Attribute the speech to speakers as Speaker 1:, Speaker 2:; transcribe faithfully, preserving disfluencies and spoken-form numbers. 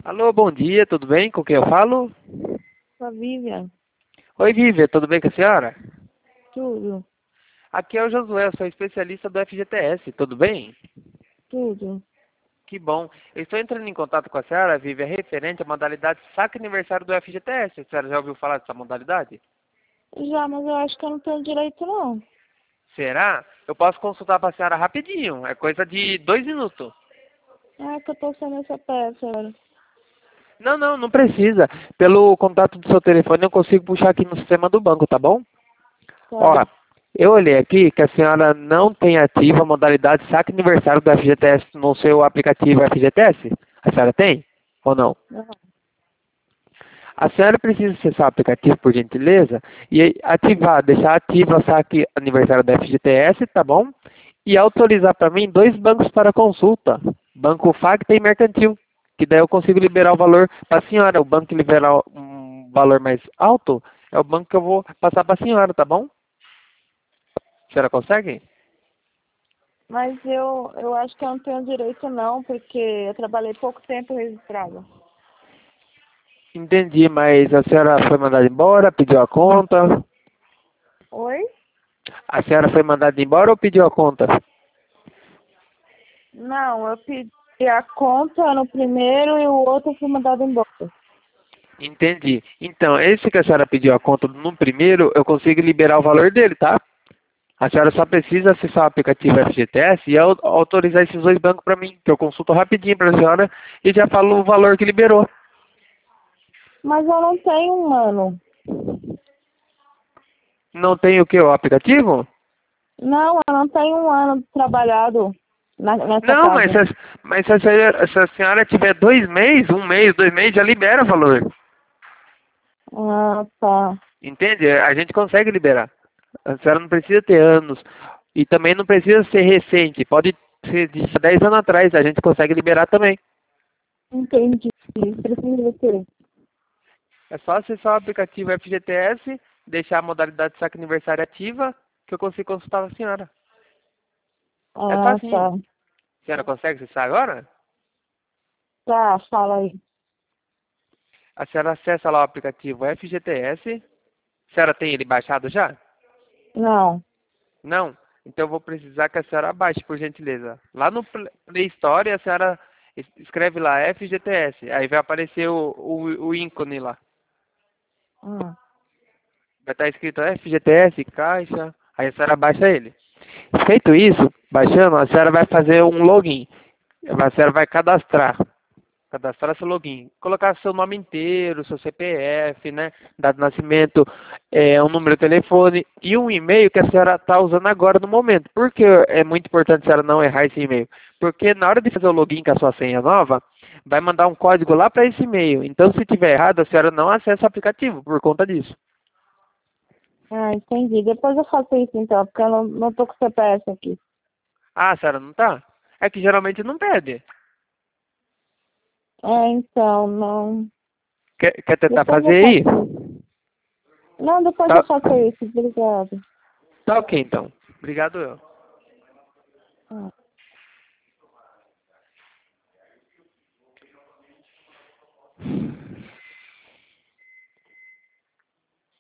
Speaker 1: Alô, bom dia, tudo bem? Com quem eu falo?
Speaker 2: Com a Vivian,
Speaker 1: Oi, Vivian, tudo bem com a senhora?
Speaker 2: tudo,
Speaker 1: Aqui é o Josué, eu sou especialista do F G T S, tudo bem?
Speaker 2: tudo.
Speaker 1: Que bom. Eu estou entrando em contato com a senhora, Vivian, referente à modalidade saque aniversário do F G T S. A senhora já ouviu falar dessa modalidade?
Speaker 2: Já, mas eu acho que eu não tenho direito, não.
Speaker 1: Será? Eu posso consultar para a senhora rapidinho, é coisa de dois minutos.
Speaker 2: É que eu tô sem essa peça, agora.
Speaker 1: Não, não, não precisa. Pelo contato do seu telefone eu consigo puxar aqui no sistema do banco, tá bom? Ó,
Speaker 2: Tá.
Speaker 1: eu olhei aqui que a senhora não tem ativa a modalidade saque aniversário do F G T S no seu aplicativo F G T S? A senhora tem? Ou não?
Speaker 2: Não.
Speaker 1: A senhora precisa acessar o aplicativo, por gentileza, e ativar, deixar ativo o saque aniversário da F G T S, tá bom? E autorizar para mim dois bancos para consulta. Banco Facta e Mercantil. Que daí eu consigo liberar o valor para a senhora. O banco que liberar um valor mais alto é o banco que eu vou passar para a senhora, tá bom? A senhora consegue?
Speaker 2: Mas eu, eu acho que eu não tenho direito, não, porque eu trabalhei pouco tempo registrada.
Speaker 1: Entendi, mas a senhora foi mandada embora, pediu a conta?
Speaker 2: Oi?
Speaker 1: A senhora foi mandada embora ou pediu a conta?
Speaker 2: Não, eu pedi a conta no primeiro e o outro foi mandado embora.
Speaker 1: Entendi. Então, esse que a senhora pediu a conta no primeiro, eu consigo liberar o valor dele, tá? A senhora só precisa acessar o aplicativo F G T S e au- autorizar esses dois bancos para mim, que eu consulto rapidinho para a senhora e já falo o valor que liberou.
Speaker 2: Mas eu não tenho um ano.
Speaker 1: Não tem o que, o aplicativo?
Speaker 2: Não, eu não tenho um ano trabalhado na, nessa
Speaker 1: Não, mas,
Speaker 2: casa.
Speaker 1: se a- mas se, a, senhora- se a senhora tiver dois meses, um mês, dois meses, já libera o valor.
Speaker 2: Ah, tá.
Speaker 1: Entende? A gente consegue liberar. A senhora não precisa ter anos. E também não precisa ser recente. Pode ser de dez anos atrás. A gente consegue liberar também.
Speaker 2: Entendi. Precisa ter.
Speaker 1: É só acessar o aplicativo F G T S, deixar a modalidade saque aniversário ativa, que eu consigo consultar a senhora. É
Speaker 2: Ah,
Speaker 1: facinho.
Speaker 2: tá.
Speaker 1: A senhora consegue acessar agora?
Speaker 2: Tá, fala aí.
Speaker 1: A senhora acessa lá o aplicativo F G T S. A senhora tem ele baixado já?
Speaker 2: Não.
Speaker 1: Não? Então eu vou precisar que a senhora baixe, por gentileza. Lá no Play Store, a senhora es- escreve lá F G T S. Aí vai aparecer o, o, o ícone lá.
Speaker 2: Hum.
Speaker 1: Vai estar escrito F G T S, caixa. Aí a senhora baixa ele. Feito isso, baixando, a senhora vai fazer um login. A senhora vai cadastrar. Cadastrar seu login. Colocar seu nome inteiro, seu C P F, né? Dado de nascimento, é, um número de telefone e um e-mail que a senhora está usando agora no momento. Por que é muito importante a senhora não errar esse e-mail? Porque na hora de fazer o login com a sua senha nova, vai mandar um código lá para esse e-mail. Então, se tiver errado, a senhora não acessa o aplicativo por conta disso.
Speaker 2: Ah, entendi. Depois eu faço isso então, porque eu não, não tô com o C P F aqui.
Speaker 1: Ah, a senhora não tá? É que geralmente não pede.
Speaker 2: É, então, não.
Speaker 1: Quer, quer tentar
Speaker 2: Depois
Speaker 1: fazer
Speaker 2: eu
Speaker 1: aí?
Speaker 2: faço isso. Não, depois eu
Speaker 1: Tá,
Speaker 2: faço isso. Obrigada.
Speaker 1: tá ok, então. Obrigado eu.
Speaker 2: Ah.